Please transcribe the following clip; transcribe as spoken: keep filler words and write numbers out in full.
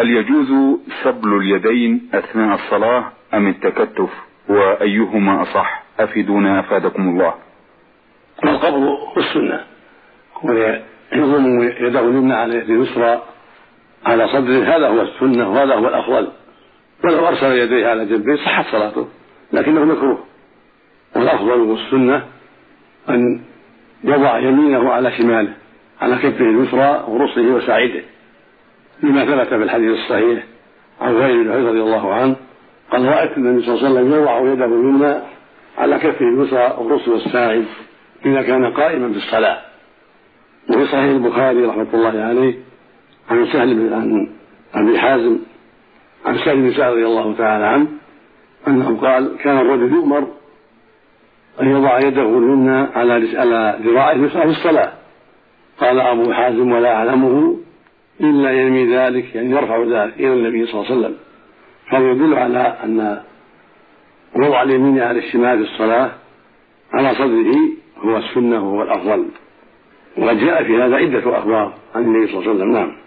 هل يجوز سبل اليدين أثناء الصلاة أم التكتف، وأيهما أصح؟ أفيدونا أفادكم الله. القبض والسنة ويضم يده اليمنى على يده اليسرى على صدره، هذا هو السنة وهذا هو الأفضل. ولو أرسل يديه على جنبيه صحت صلاته، لكنه مكروه. والأفضل والسنة أن يضع يمينه على شماله على كفه اليسرى ورصه وساعده، لما ثبت في الحديث الصحيح عن غير رضي الله عنه قال: رأيت النبي صلى الله عليه وسلم يضع يده اليمنى على كفه اليسرى والرصه والساعد إذا كان قائما في الصلاة. وفي صحيح البخاري رحمة الله عليه عن سهل بن عن أبي حازم عن سهل بن سعد رضي الله تعالى عنه أنه قال: كان الرجل يؤمر أن يضع يده اليمنى على ذراعه اليسرى في الصلاة. قال أبو حازم: ولا أعلمه إلا ينمي ذلك، يعني يرفع ذلك إلى النبي صلى الله عليه وسلم. هذا يدل على أن وضع اليمين على الشمال في الصلاة على صدره هو السنة وهو الأفضل، وقد جاء في هذا عدة أخبار عن النبي صلى الله عليه وسلم. نعم.